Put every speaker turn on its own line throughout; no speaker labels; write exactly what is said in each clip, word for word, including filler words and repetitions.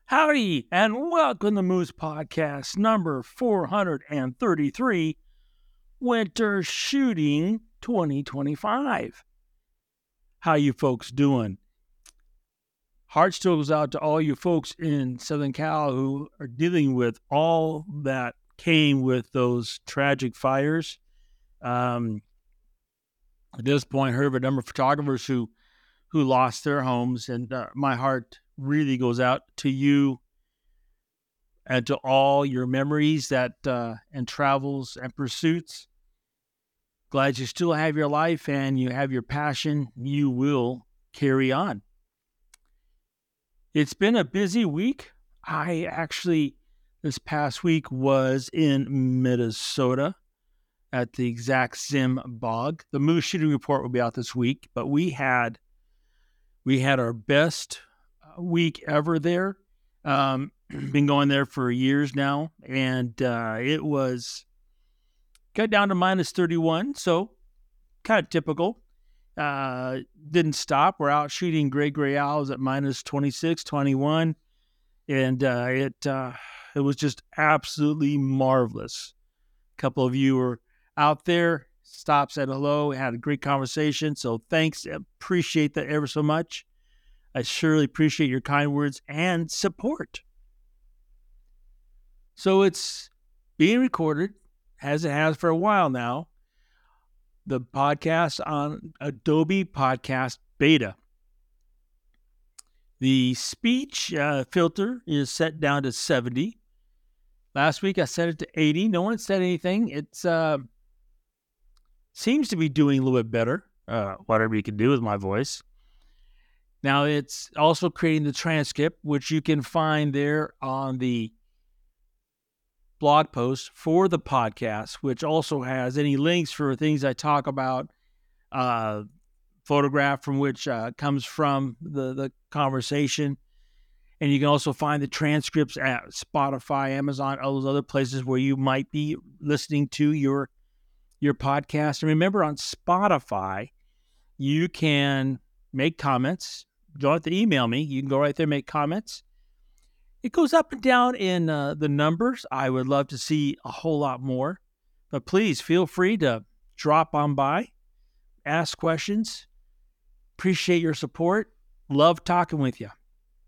Howdy, and welcome to Moose Podcast number four hundred thirty-three, Winter Shooting twenty twenty-five. How you folks doing? Heart still goes out to all you folks in Southern Cal who are dealing with all that came with those tragic fires. Um, at this point, I heard of a number of photographers who who lost their homes, and uh, my heart really goes out to you and to all your memories that uh, and travels and pursuits. Glad you still have your life and you have your passion. You will carry on. It's been a busy week. I actually, this past week, was in Minnesota at the Exact Sim Bog. The Moose Shooting Report will be out this week, but we had we had our best week ever there. Um, been going there for years now, and uh, it was got down to minus thirty-one, so kind of typical. Uh, didn't stop. We're out shooting gray gray owls at minus twenty-six, twenty-one, and uh, it uh, it was just absolutely marvelous. A couple of you were out there, stopped, said hello, had a great conversation, so thanks. Appreciate that ever so much. I surely appreciate your kind words and support. So it's being recorded, as it has for a while now, the podcast on Adobe Podcast Beta. The speech uh, filter is set down to seventy. Last week I set it to eighty. No one said anything. It uh, seems to be doing a little bit better, uh, whatever you can do with my voice. Now, it's also creating the transcript, which you can find there on the blog post for the podcast, which also has any links for things I talk about, uh, photograph from which uh, comes from the, the conversation. And you can also find the transcripts at Spotify, Amazon, all those other places where you might be listening to your, your podcast. And remember, on Spotify, you can make comments. You don't have to email me. You can go right there and make comments. It goes up and down in uh, the numbers. I would love to see a whole lot more. But please feel free to drop on by, ask questions. Appreciate your support. Love talking with you.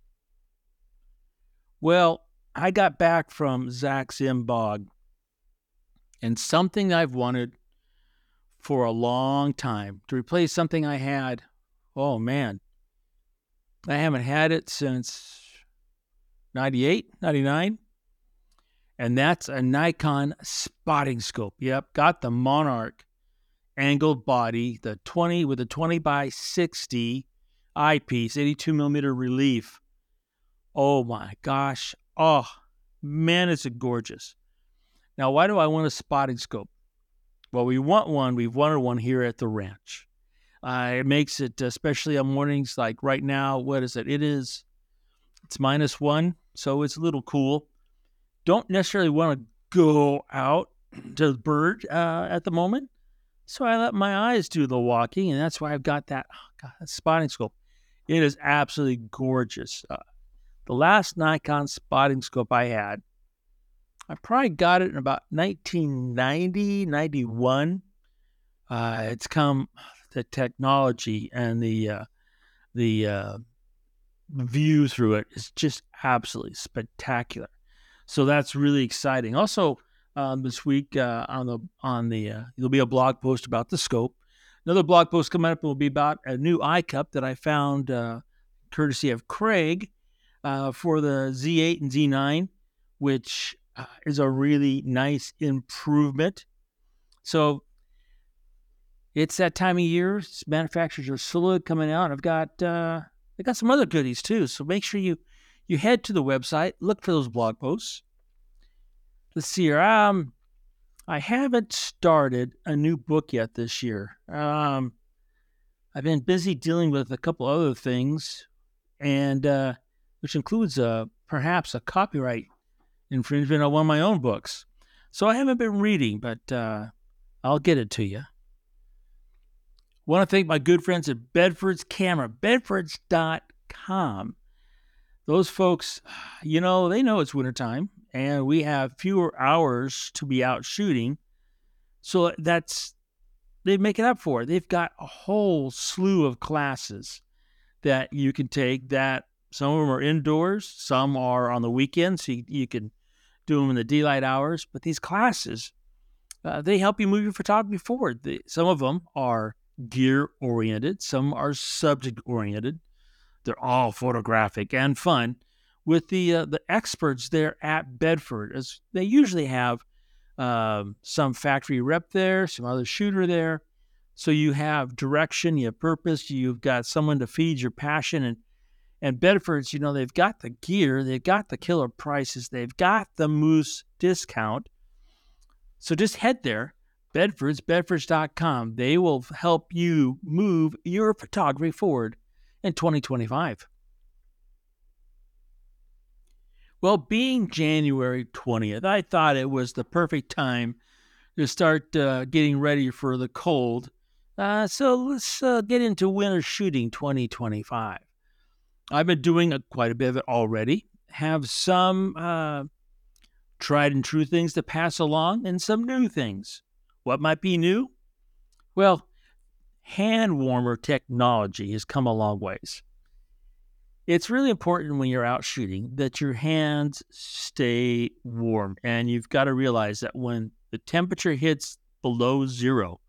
Well, I got back from Exact Sim Bog, and something I've wanted for a long time to replace something I had. Oh, man. I haven't had it since ninety-eight, ninety-nine. And that's a Nikon spotting scope. Yep, got the Monarch angled body, the twenty with a twenty by sixty eyepiece, eighty-two millimeter relief. Oh my gosh. Oh, man, is it gorgeous. Now, why do I want a spotting scope? Well, we want one. We've wanted one here at the ranch. Uh, it makes it, especially on mornings like right now, what is it? It is, it's minus one, so it's a little cool. Don't necessarily want to go out to the bird uh, at the moment, so I let my eyes do the walking, and that's why I've got that, oh God, that spotting scope. It is absolutely gorgeous. Uh, the last Nikon spotting scope I had, I probably got it in about nineteen ninety, ninety-one. Uh, it's come... the technology and the uh, the uh, view through it is just absolutely spectacular. So that's really exciting. Also, um, this week uh, on the on the uh, there'll be a blog post about the scope. Another blog post coming up will be about a new eye cup that I found, uh, courtesy of Craig, uh, for the Z eight and Z nine, which uh, is a really nice improvement. So it's that time of year. Manufacturers are slowly coming out. I've got uh, I got some other goodies too. So make sure you you head to the website, look for those blog posts. Let's see here. Um, I haven't started a new book yet this year. Um, I've been busy dealing with a couple other things, and uh, which includes uh, perhaps a copyright infringement on one of my own books. So I haven't been reading, but uh, I'll get it to you. Want to thank my good friends at Bedford's Camera, bedfords dot com. those folks, you know, they know it's wintertime and we have fewer hours to be out shooting. So that's, they make it up for it. They've got a whole slew of classes that you can take that some of them are indoors, some are on the weekends. So you, you can do them in the daylight hours. But these classes, uh, they help you move your photography forward. The, some of them are gear oriented, some are subject oriented. They're all photographic and fun. With the uh, the experts there at Bedford, as they usually have um, some factory rep there, some other shooter there. So you have direction, you have purpose, you've got someone to feed your passion. And and Bedford's, you know, they've got the gear, they've got the killer prices, they've got the Moose discount. So just head there, Bedford's, bedfords dot com. They will help you move your photography forward in twenty twenty-five. Well, being January twentieth, I thought it was the perfect time to start uh, getting ready for the cold. Uh, so let's uh, get into winter shooting twenty twenty-five. I've been doing a, quite a bit of it already. Have some uh, tried and true things to pass along and some new things. What might be new? Well, hand warmer technology has come a long ways. It's really important when you're out shooting that your hands stay warm. And you've got to realize that when the temperature hits below zero,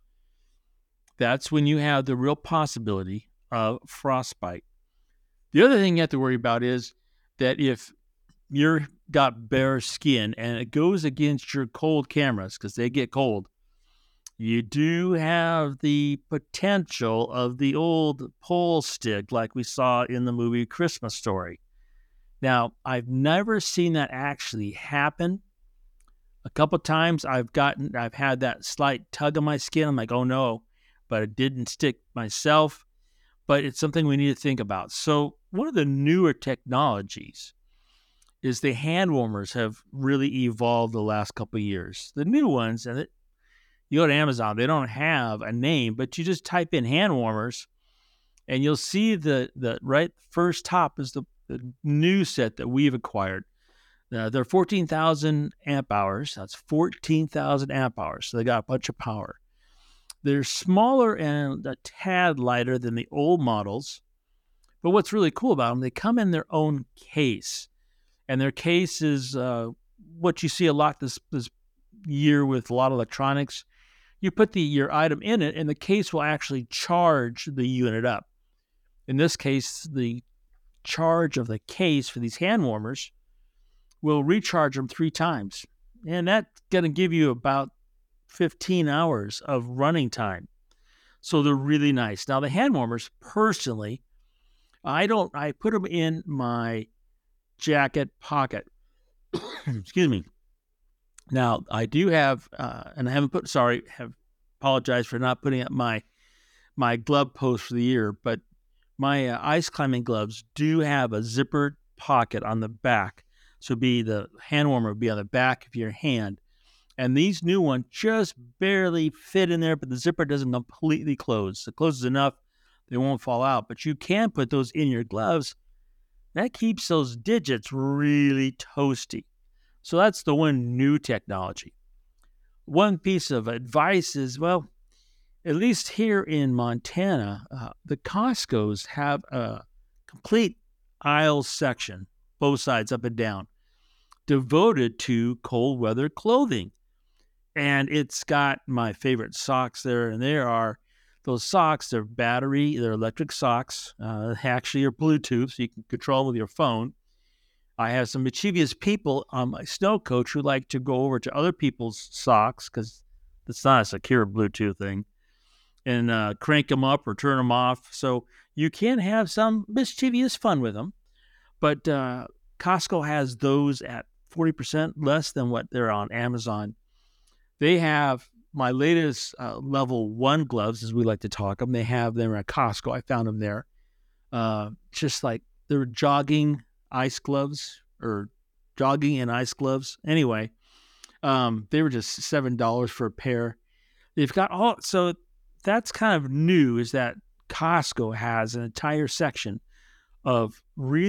that's when you have the real possibility of frostbite. The other thing you have to worry about is that if you've got bare skin and it goes against your cold cameras, because they get cold, you do have the potential of the old pole stick like we saw in the movie Christmas Story. Now, I've never seen that actually happen. A couple times I've gotten, I've had that slight tug on my skin. I'm like, oh no, but it didn't stick myself. But it's something we need to think about. So one of the newer technologies is the hand warmers have really evolved the last couple of years. The new ones, and it, you go to Amazon, they don't have a name, but you just type in hand warmers and you'll see the, the right first top is the, the new set that we've acquired. Uh, they're fourteen thousand amp hours. That's fourteen thousand amp hours. So they got a bunch of power. They're smaller and a tad lighter than the old models. But what's really cool about them, they come in their own case. And their case is uh, what you see a lot this, this year with a lot of electronics. You put the your item in it, and the case will actually charge the unit up. In this case, the charge of the case for these hand warmers will recharge them three times. And that's going to give you about fifteen hours of running time. So they're really nice. Now, the hand warmers, personally, I don't, I put them in my jacket pocket. Excuse me. Now, I do have, uh, and I haven't put, sorry, have apologized for not putting up my my glove post for the year, but my uh, ice climbing gloves do have a zippered pocket on the back. So be the hand warmer would be on the back of your hand. And these new ones just barely fit in there, but the zipper doesn't completely close. It closes enough, they won't fall out. But you can put those in your gloves. That keeps those digits really toasty. So that's the one new technology. One piece of advice is, well, at least here in Montana, uh, the Costco's have a complete aisle section, both sides up and down, devoted to cold weather clothing. And it's got my favorite socks there. And there are those socks, they're battery, they're electric socks. Uh, actually, are Bluetooth, so you can control with your phone. I have some mischievous people on my snow coach who like to go over to other people's socks, because it's not a secure Bluetooth thing, and uh, crank them up or turn them off. So you can have some mischievous fun with them. But uh, Costco has those at forty percent less than what they're on Amazon. They have my latest uh, level one gloves, as we like to talk them. They have them at Costco. I found them there. Uh, just like they're jogging ice gloves or jogging and ice gloves. Anyway, um, they were just seven dollars for a pair. They've got all, so that's kind of new, is that Costco has an entire section of really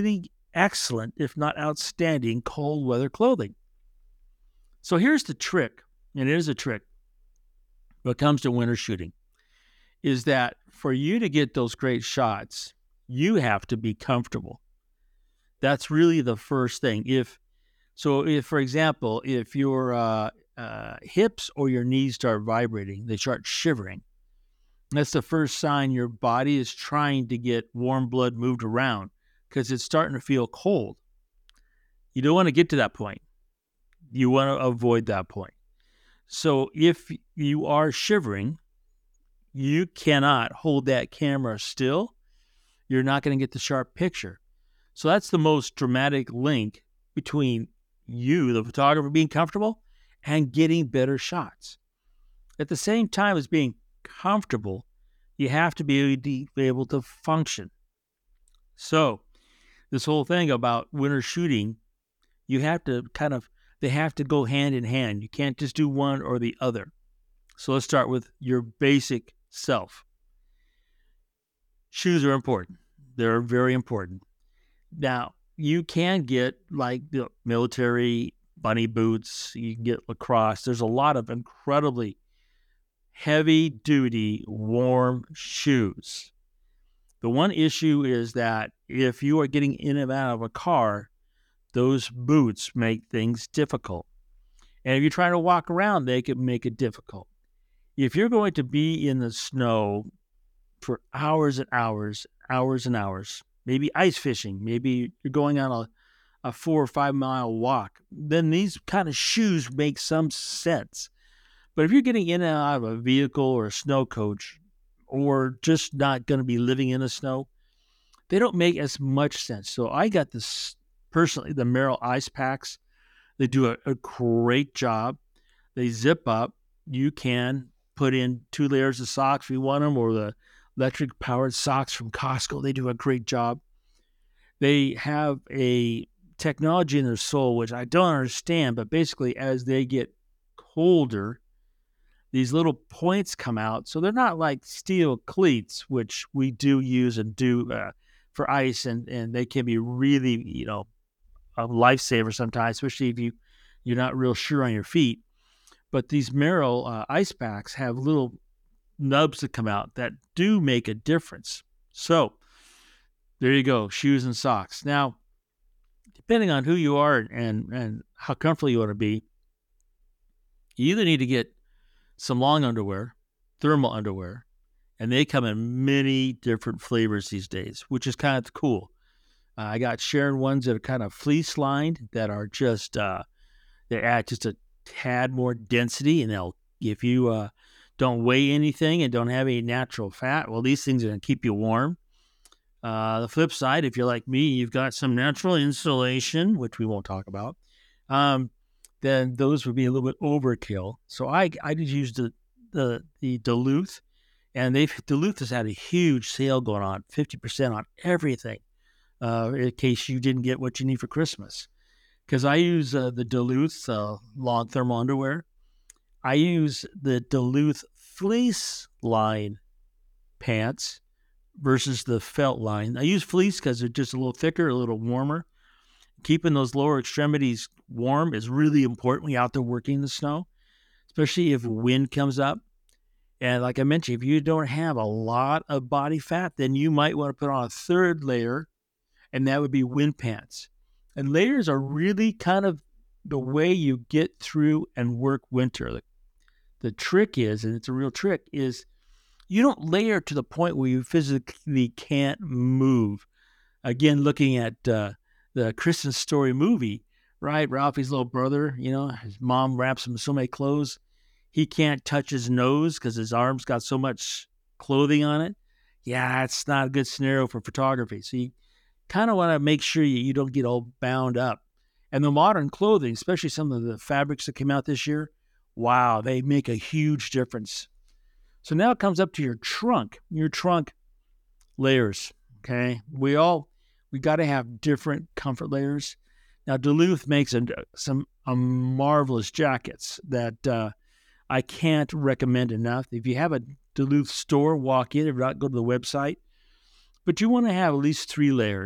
excellent, if not outstanding, cold weather clothing. So here's the trick, and it is a trick when it comes to winter shooting, is that for you to get those great shots, you have to be comfortable. That's really the first thing. If so, if for example, if your uh, uh, hips or your knees start vibrating, they start shivering. That's the first sign your body is trying to get warm blood moved around because it's starting to feel cold. You don't want to get to that point. You want to avoid that point. So if you are shivering, you cannot hold that camera still. You're not going to get the sharp picture. So that's the most dramatic link between you, the photographer, being comfortable and getting better shots. At the same time as being comfortable, you have to be able to function. So this whole thing about winter shooting, you have to kind of, they have to go hand in hand. You can't just do one or the other. So let's start with your basic self. Shoes are important. They're very important. Now, you can get like the military bunny boots. You can get Lacrosse. There's a lot of incredibly heavy-duty, warm shoes. The one issue is that if you are getting in and out of a car, those boots make things difficult. And if you're trying to walk around, they can make it difficult. If you're going to be in the snow for hours and hours, hours and hours, maybe ice fishing, maybe you're going on a, a four or five mile walk, then these kind of shoes make some sense. But if you're getting in and out of a vehicle or a snow coach, or just not going to be living in the snow, they don't make as much sense. So I got this, personally, the Merrell ice packs. They do a, a great job. They zip up. You can put in two layers of socks if you want them, or the electric powered socks from Costco. They do a great job. They have a technology in their sole, which I don't understand, but basically as they get colder, these little points come out. So they're not like steel cleats, which we do use and do uh, for ice, and, and they can be really, you know, a lifesaver sometimes, especially if you, you're not real sure on your feet. But these Merrell uh, ice packs have little nubs that come out that do make a difference. So there you go, shoes and socks. Now, depending on who you are and, and how comfortable you want to be, you either need to get some long underwear, thermal underwear, and they come in many different flavors these days, which is kind of cool. Uh, I got Sharon ones that are kind of fleece lined that are just, uh, they add just a tad more density, and they'll, if you uh, don't weigh anything and don't have any natural fat, well, these things are going to keep you warm. Uh, the flip side, if you're like me, you've got some natural insulation, which we won't talk about. Um, then those would be a little bit overkill. So I I just used the the, the Duluth, and they've Duluth has had a huge sale going on, fifty percent on everything, uh, in case you didn't get what you need for Christmas. Because I use uh, the Duluth uh, long thermal underwear. I use the Duluth fleece line pants versus the felt line. I use fleece because they're just a little thicker, a little warmer. Keeping those lower extremities warm is really important when you're out there working in the snow, especially if wind comes up. And like I mentioned, if you don't have a lot of body fat, then you might want to put on a third layer, and that would be wind pants. And layers are really kind of the way you get through and work winter. The, the trick is, and it's a real trick, is you don't layer to the point where you physically can't move. Again, looking at uh, the Christmas Story movie, right? Ralphie's little brother, you know, his mom wraps him in so many clothes. He can't touch his nose because his arm's got so much clothing on it. Yeah, it's not a good scenario for photography. So you kind of want to make sure you, you don't get all bound up. And the modern clothing, especially some of the fabrics that came out this year, wow, they make a huge difference. So now it comes up to your trunk, your trunk layers, okay? We all, we got to have different comfort layers. Now, Duluth makes a, some a marvelous jackets that uh, I can't recommend enough. If you have a Duluth store, walk in. If not, go to the website. But you want to have at least three layers.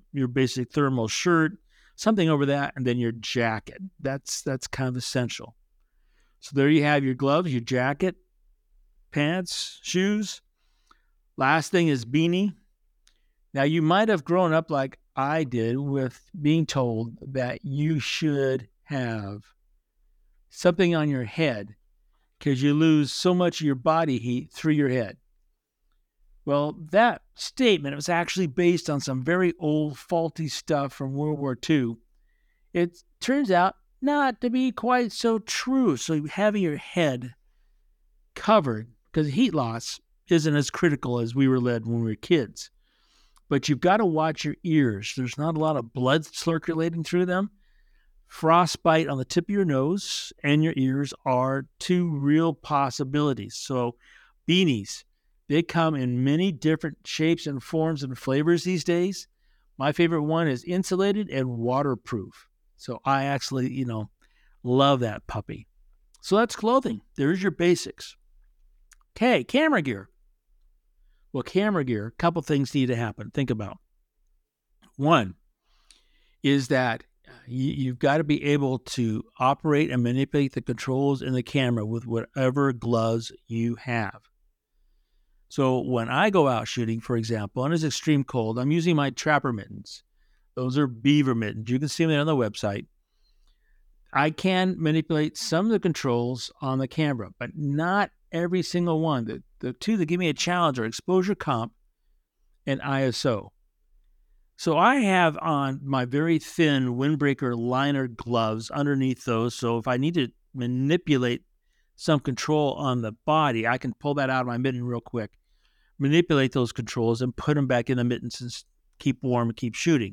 your basic thermal shirt, something over that, and then your jacket. That's that's kind of essential. So there you have your gloves, your jacket, pants, shoes. Last thing is beanie. Now, you might have grown up like I did with being told that you should have something on your head because you lose so much of your body heat through your head. Well, that statement was actually based on some very old, faulty stuff from World War Two. It turns out not to be quite so true. So having your head covered, because heat loss isn't as critical as we were led when we were kids. But you've got to watch your ears. There's not a lot of blood circulating through them. Frostbite on the tip of your nose and your ears are two real possibilities. So beanies, they come in many different shapes and forms and flavors these days. My favorite one is insulated and waterproof. So I actually, you know, love that puppy. So that's clothing. There's your basics. Okay, camera gear. Well, camera gear, a couple things need to happen. Think about. One is that you, you've got to be able to operate and manipulate the controls in the camera with whatever gloves you have. So when I go out shooting, for example, and it's extreme cold, I'm using my trapper mittens. Those are beaver mittens. You can see them on the website. I can manipulate some of the controls on the camera, but not every single one. The, the two that give me a challenge are exposure comp and I S O. So I have on my very thin windbreaker liner gloves underneath those. So if I need to manipulate some control on the body, I can pull that out of my mitten real quick, manipulate those controls and put them back in the mittens and keep warm and keep shooting.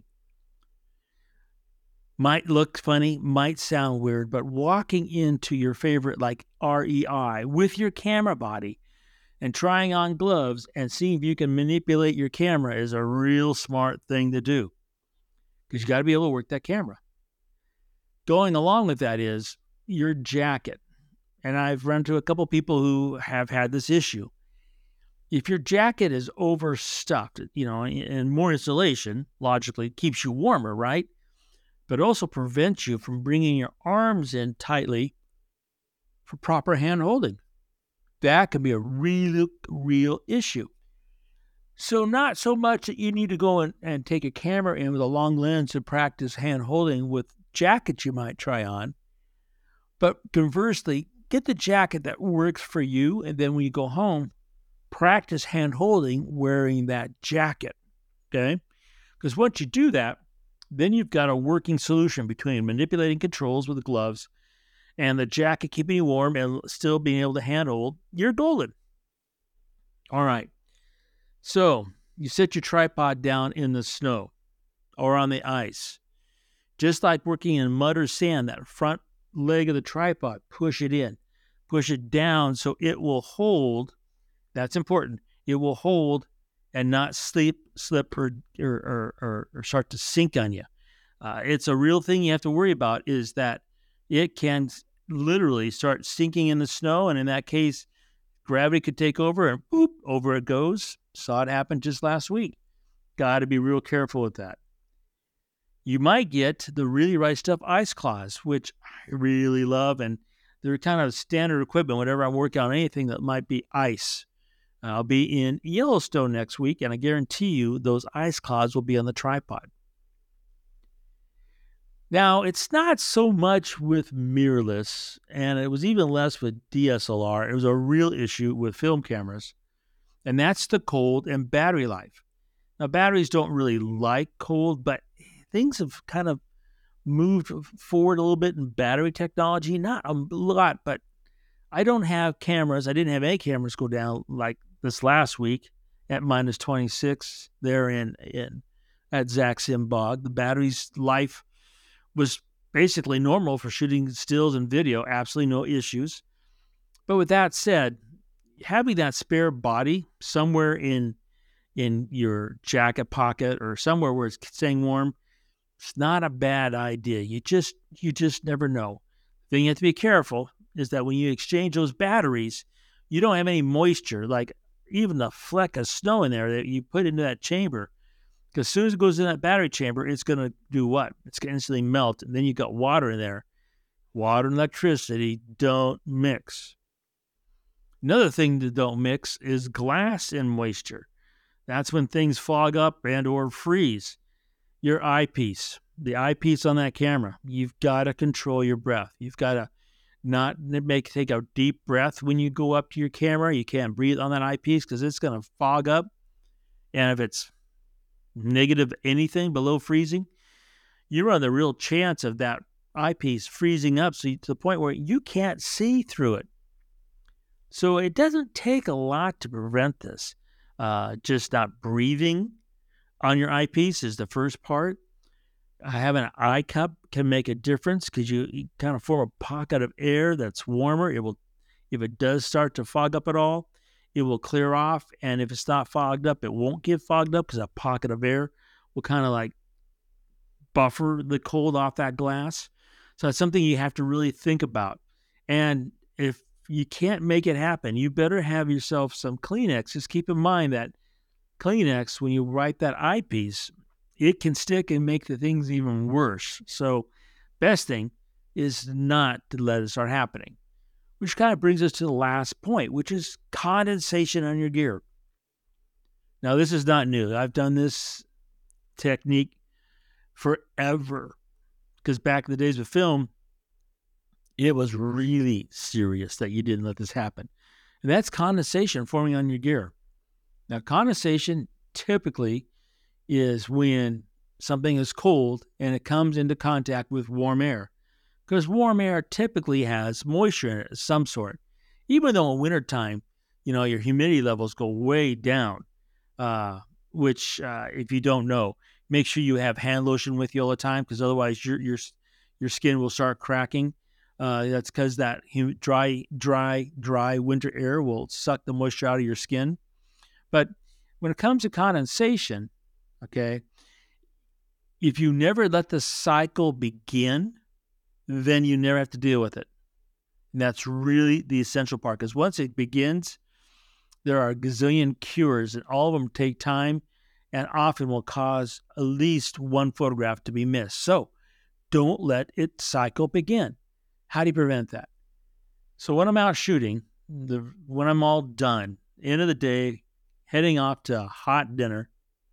Might look funny, might sound weird, but walking into your favorite like R E I with your camera body and trying on gloves and seeing if you can manipulate your camera is a real smart thing to do because you got to be able to work that camera. Going along with that is your jacket. And I've run into a couple people who have had this issue. If your jacket is overstuffed, you know, and more insulation, logically, keeps you warmer, right? But also prevents you from bringing your arms in tightly for proper hand holding. That can be a real, real issue. So not so much that you need to go and, and take a camera in with a long lens to practice hand holding with jackets you might try on. But conversely, get the jacket that works for you. And then when you go home, practice hand holding wearing that jacket. Okay? Because once you do that, then you've got a working solution between manipulating controls with the gloves and the jacket keeping you warm and still being able to hand hold. You're golden. All right. So you set your tripod down in the snow or on the ice. Just like working in mud or sand, that front leg of the tripod, push it in. Push it down so it will hold. That's important. It will hold and not slip, slip or, or, or, or start to sink on you. Uh, it's a real thing you have to worry about is that it can literally start sinking in the snow. And in that case, gravity could take over and boop, over it goes. Saw it happen just last week. Got to be real careful with that. You might get the Really Right Stuff ice claws, which I really love. And they're kind of standard equipment whenever I'm working on anything that might be ice. I'll be in Yellowstone next week, and I guarantee you those ice claws will be on the tripod. Now, it's not so much with mirrorless, and it was even less with D S L R. It was a real issue with film cameras, and that's the cold and battery life. Now, batteries don't really like cold, but things have kind of moved forward a little bit in battery technology. Not a lot, but I don't have cameras. I didn't have any cameras go down like this last week at minus twenty-six there in, in at Zaxim Bog. The battery's life was basically normal for shooting stills and video, absolutely no issues. But with that said, having that spare body somewhere in in your jacket pocket or somewhere where it's staying warm, it's not a bad idea. You just you just never know. The thing you have to be careful is that when you exchange those batteries, you don't have any moisture, like even the fleck of snow in there that you put into that chamber Because as soon as it goes in that battery chamber, it's going to do what? It's going to instantly melt. And then you've got water in there. Water and electricity don't mix. Another thing that don't mix is glass and moisture. That's when things fog up and or freeze. Your eyepiece, the eyepiece on that camera, you've got to control your breath. You've got to not make take a deep breath when you go up to your camera. You can't breathe on that eyepiece because it's going to fog up. And if it's negative anything below freezing, you run the real chance of that eyepiece freezing up so you, to the point where you can't see through it. So it doesn't take a lot to prevent this. Uh, just not breathing on your eyepiece is the first part. Having an eye cup can make a difference because you, you kind of form a pocket of air that's warmer. It will, if it does start to fog up at all, it will clear off. And if it's not fogged up, it won't get fogged up because a pocket of air will kind of like buffer the cold off that glass. So it's something you have to really think about. And if you can't make it happen, you better have yourself some Kleenex. Just keep in mind that Kleenex, when you wipe that eyepiece, it can stick and make the things even worse. So best thing is not to let it start happening. Which kind of brings us to the last point, which is condensation on your gear. Now, this is not new. I've done this technique forever. Because back in the days of film, it was really serious that you didn't let this happen. And that's condensation forming on your gear. Now, condensation typically is when something is cold and it comes into contact with warm air. Because warm air typically has moisture in it of some sort. Even though in wintertime, you know, your humidity levels go way down, uh, which uh, if you don't know, make sure you have hand lotion with you all the time because otherwise your your your skin will start cracking. Uh, that's because that hum- dry, dry, dry winter air will suck the moisture out of your skin. But when it comes to condensation, okay, if you never let the cycle begin, then you never have to deal with it. And that's really the essential part because once it begins, there are a gazillion cures and all of them take time and often will cause at least one photograph to be missed. So don't let it cycle begin. How do you prevent that? So when I'm out shooting, the when I'm all done, end of the day, heading off to a hot dinner,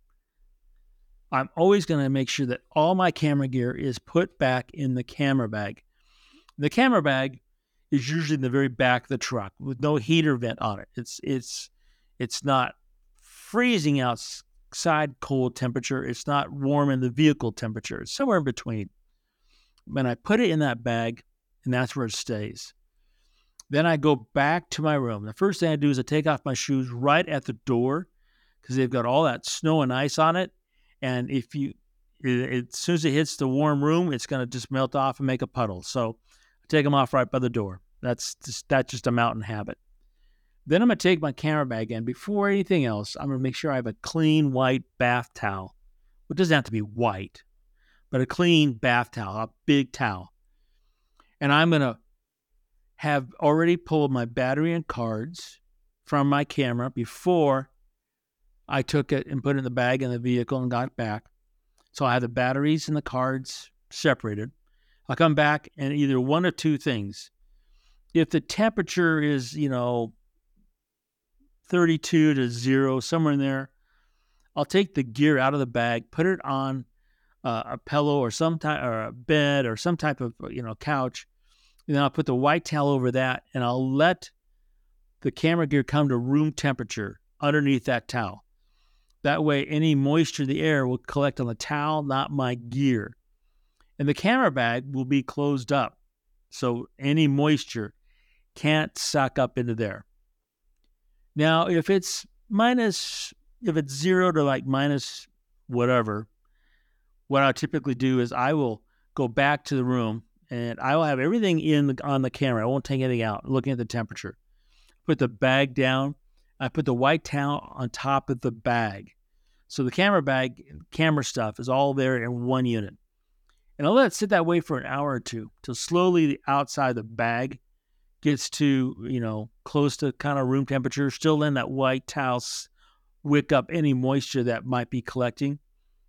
I'm always going to make sure that all my camera gear is put back in the camera bag. The camera bag is usually in the very back of the truck with no heater vent on it. It's it's it's not freezing outside cold temperature. It's not warm in the vehicle temperature. It's somewhere in between. When I put it in that bag, and that's where it stays. Then I go back to my room. The first thing I do is I take off my shoes right at the door because they've got all that snow and ice on it. And if you, it, it, as soon as it hits the warm room, it's going to just melt off and make a puddle. So I take them off right by the door. That's just, that's just a mountain habit. Then I'm going to take my camera bag in. Before anything else, I'm going to make sure I have a clean white bath towel. It doesn't have to be white, but a clean bath towel, a big towel. And I'm going to have already pulled my battery and cards from my camera before I took it and put it in the bag in the vehicle and got it back. So I have the batteries and the cards separated. I'll come back and either one or two things. If the temperature is, you know, thirty-two to zero, somewhere in there, I'll take the gear out of the bag, put it on uh, a pillow or some type or a bed or some type of, you know, couch. And then I'll put the white towel over that and I'll let the camera gear come to room temperature underneath that towel. That way, any moisture in the air will collect on the towel, not my gear. And the camera bag will be closed up, so any moisture can't suck up into there. Now, if it's minus, if it's zero to like minus whatever, what I typically do is I will go back to the room and I will have everything in the, on the camera. I won't take anything out, looking at the temperature. Put the bag down. I put the white towel on top of the bag. So the camera bag, camera stuff is all there in one unit. And I'll let it sit that way for an hour or two till slowly the outside of the bag gets to, you know, close to kind of room temperature. Still in that white towel wick up any moisture that might be collecting.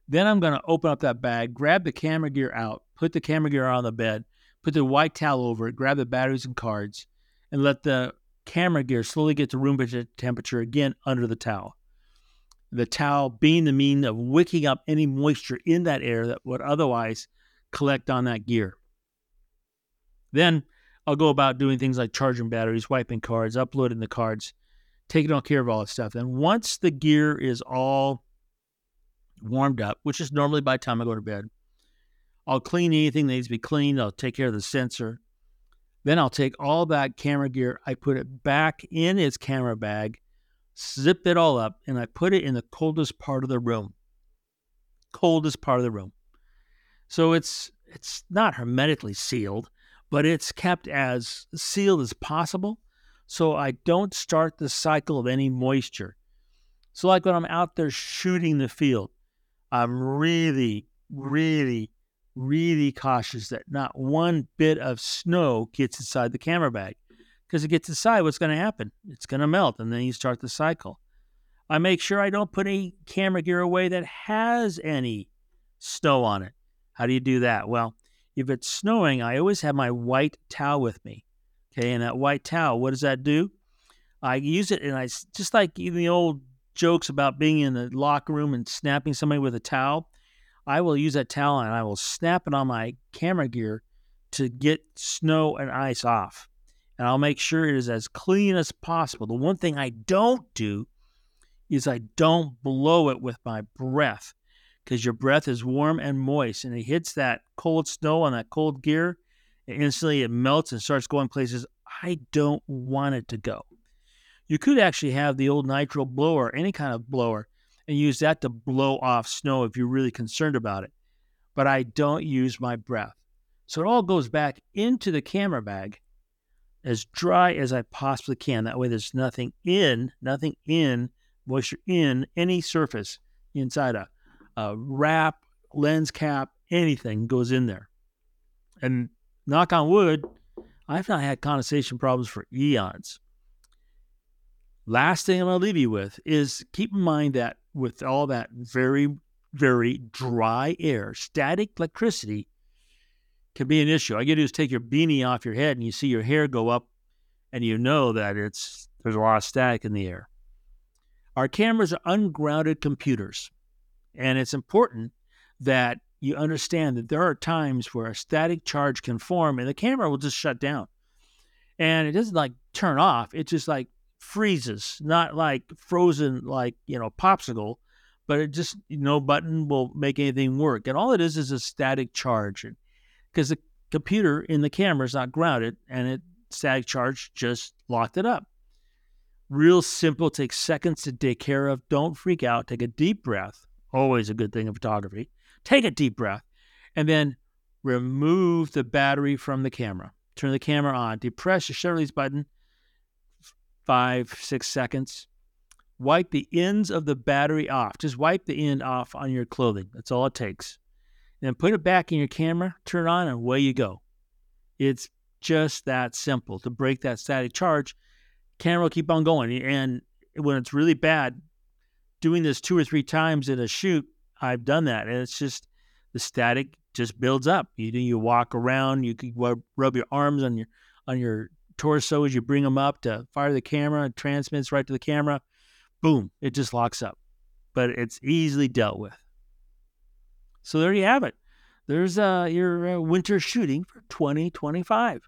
Then I'm going to open up that bag, grab the camera gear out, put the camera gear on the bed, put the white towel over it, grab the batteries and cards, and let the camera gear slowly get to room temperature again under the towel. The towel being the mean of wicking up any moisture in that air that would otherwise collect on that gear. Then I'll go about doing things like charging batteries, wiping cards, uploading the cards, taking all care of all that stuff. And once the gear is all warmed up, which is normally by the time I go to bed, I'll clean anything that needs to be cleaned. I'll take care of the sensor. Then I'll take all that camera gear, I put it back in its camera bag, zip it all up, and I put it in the coldest part of the room. Coldest part of the room. So it's it's not hermetically sealed, but it's kept as sealed as possible so I don't start the cycle of any moisture. So like when I'm out there shooting the field, I'm really, really, really cautious that not one bit of snow gets inside the camera bag. Because it gets inside, what's going to happen? It's going to melt, and then you start the cycle. I make sure I don't put any camera gear away that has any snow on it. How do you do that? Well, if it's snowing, I always have my white towel with me. Okay, and that white towel, what does that do? I use it, and I just like in the old jokes about being in the locker room and snapping somebody with a towel, I will use that towel and I will snap it on my camera gear to get snow and ice off. And I'll make sure it is as clean as possible. The one thing I don't do is I don't blow it with my breath, because your breath is warm and moist, and it hits that cold snow on that cold gear, and instantly it melts and starts going places I don't want it to go. You could actually have the old nitro blower, any kind of blower, and use that to blow off snow if you're really concerned about it. But I don't use my breath. So it all goes back into the camera bag as dry as I possibly can. That way there's nothing in, nothing in, moisture in any surface inside a, a wrap, lens cap, anything goes in there. And knock on wood, I've not had condensation problems for eons. Last thing I'm going to leave you with is keep in mind that with all that very, very dry air, static electricity can be an issue. All you got to do is take your beanie off your head and you see your hair go up, and you know that it's there's a lot of static in the air. Our cameras are ungrounded computers, and it's important that you understand that there are times where a static charge can form and the camera will just shut down. And it doesn't like turn off. It just like freezes, not like frozen like, you know, popsicle, but it just, no button will make anything work. And all it is is a static charge, because the computer in the camera is not grounded, and it static charge just locked it up. Real simple, takes seconds to take care of. Don't freak out. Take a deep breath. Always a good thing in photography. Take a deep breath, and then remove the battery from the camera. Turn the camera on. Depress the shutter release button. Five, six seconds. Wipe the ends of the battery off. Just wipe the end off on your clothing. That's all it takes. Then put it back in your camera, turn it on, and away you go. It's just that simple. To break that static charge, camera will keep on going. And when it's really bad, doing this two or three times in a shoot, I've done that. And it's just, the static just builds up. You you walk around, you can rub your arms on your on your torso as you bring them up to fire the camera. It transmits right to the camera. Boom, it just locks up. But it's easily dealt with. So there you have it. There's uh, your uh, winter shooting for twenty twenty-five.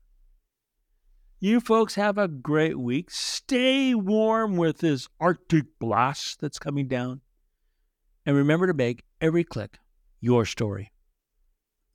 You folks have a great week. Stay warm with this Arctic blast that's coming down. And remember to make every click your story.